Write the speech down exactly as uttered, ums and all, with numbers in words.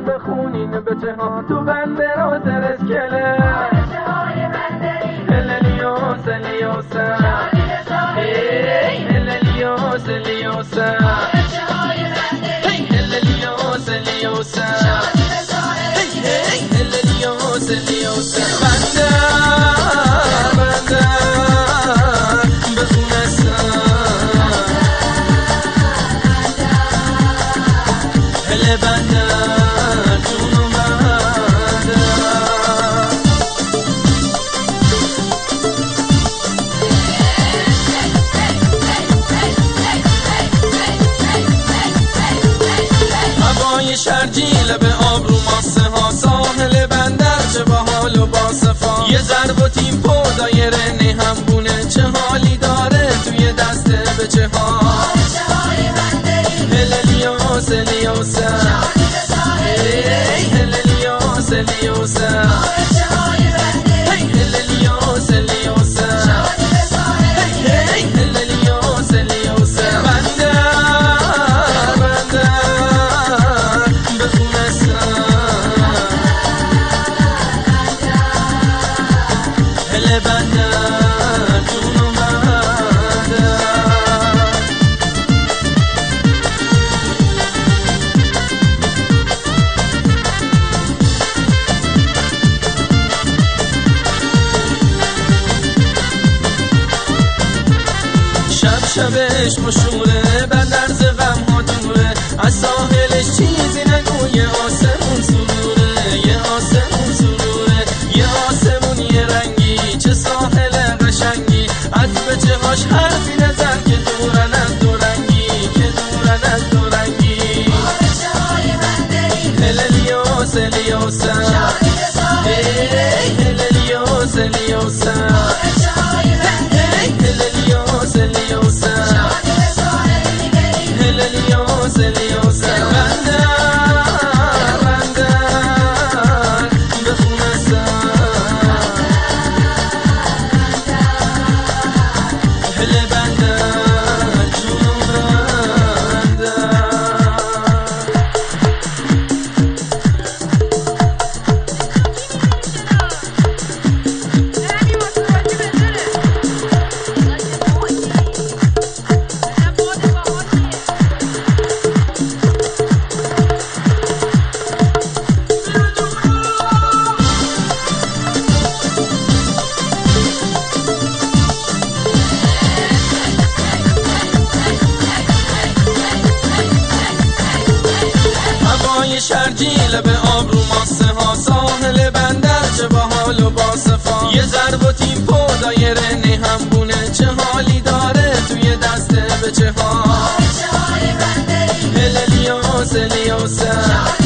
بخونین به چه ها تو بندر و زرسکله هللیوس هلیوس هللیوس هلیوس هللیوس هلیوس هللیوس هلیوس بندر بندر بخونستان هل بندر جونو بندر هوای شرجیله به آب رو ماسه ها ساحل بندر چه باحال و باصفا یه ضرب و تیم پو دایره نه هم بونه چه حالی داره توی دسته به چه ها هللیوس هلیوس هللیوس هلیوس هللیوس هلیوس هللیوس هلیوس بندر بندر بخونستان هل بندر جونو بندر شب شبش مشهوره بندر ز غم ها دوره از ساحلش چیزی نگوی آسمون سروره یه آسمون سروره یه آسمون یه رنگی چه ساحل قشنگی از بچه هاش حرفی نزن که دورن از دورنگی که دورن از دورنگی هللیوس هلیوس هللیوس هلیوس هللیوس هلیوس هللیوس هلیوس بندر بندر بخونستان هل بندر جونو بندر شرجیله به آب رو ماسه ها ساحل بندر چه باحال و باصفا یه ضرب و تیم پو دایره نه هم بونه چه حالی داره توی دسته به چه ها هللیوس هلیوس